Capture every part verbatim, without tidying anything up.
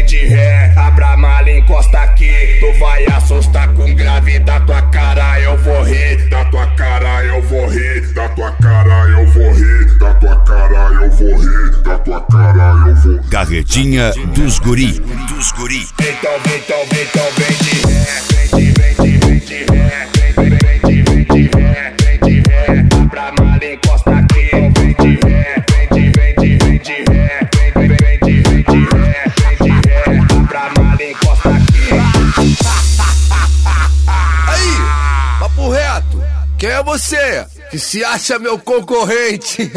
de ré, abra a mala, encosta aqui. Tu vai assustar com grave da tua cara, eu vou rir. Da tua cara eu vou rir, da tua cara eu vou rir, da tua cara eu vou rir, da tua cara eu vou rir. Carretinha dos guri, dos guri. Então vem, então vem, então vem de ré, vem de, vem de, vem de ré, vem, vem, vem de, vem de ré, vem de ré, abra a mala, encosta aqui. Vem de ré, vem de, vem de, vem de ré, vem, vem, vem de, vem de ré, vem de ré, abra a mala, encosta aqui. Aí, papo reto, quem é você que se acha meu concorrente?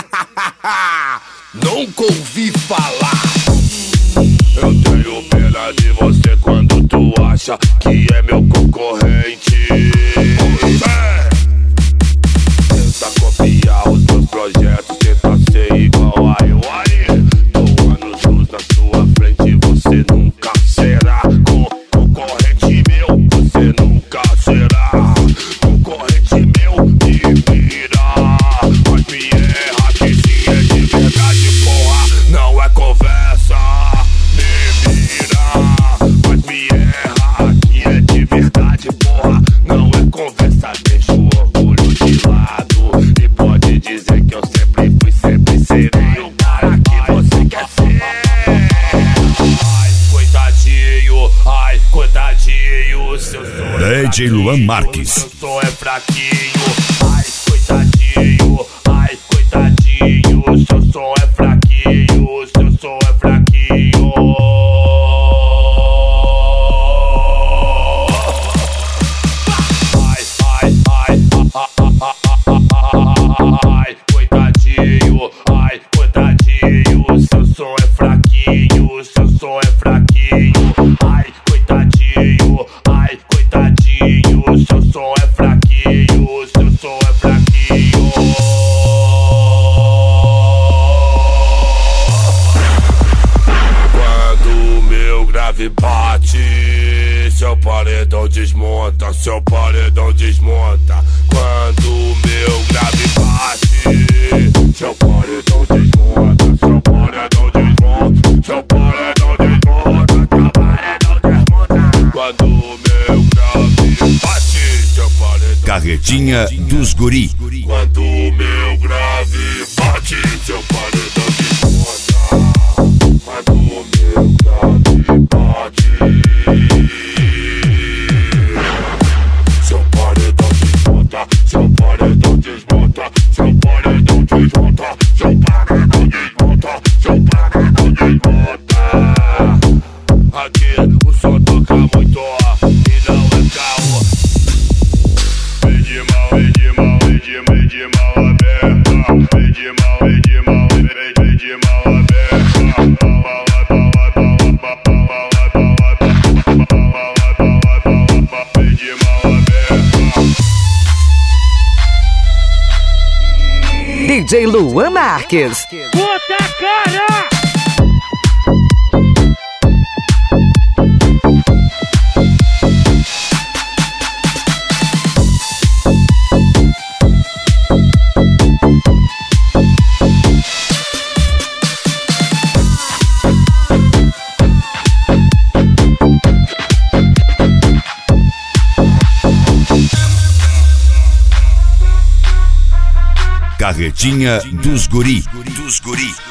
Nunca ouvi falar. Eu tenho pena de você quando tu acha que é meu concorrente. É. Tenta copiar os meus projetos, tenta ser igual a eu aí. Tô anos luz na sua frente, você nunca será concorrente meu, você nunca será concorrente meu. Me mira, mas me erra, que se é de verdade, porra, não é conversa. Me mira, mas me erra, que é de verdade, porra, não é conversa. Deixa o orgulho de lado e pode dizer que eu sempre fui, sempre serei o cara que você quer ser. Ai, coitadinho, ai, coitadinho, seu som é D J Luan Marques. Seu som é fraquinho, ai, coitadinho, ai, coitadinho, seu som é fraquinho, seu som é fraquinho. Ai, ai, ai, ai, coitadinho, ai, coitadinho, seu som é fraquinho, seu som é fraquinho. Ai, coitadinho, ai, coitadinho, seu som é fraquinho, seu som é fraquinho. Quando o meu grave bate, seu paredão desmonta, seu paredão desmonta. Quando o meu grave bate, seu paredão desmonta, seu paredão desmonta, seu paredão desmonta, seu paredão desmonta. Quando o meu grave bate, seu paredão. Carretinha dos guri. Quando o meu grave bate, seu paredão desmonta. Quando o meu grave bate, seu paredão desmonta, seu paredão desmonta, seu paredão desmonta, seu paredão desmonta, seu paredão desmonta. Aqui o som toca muito e não é caô. Vem de mal, vem de mal, vem de, vem de mal aberta. Vem de mal, vem de mal, vem, vem, vem de mal aberta. Vem de mal aberta. D J Luan Marques. Puta cara! Carretinha dos guri, dos guri.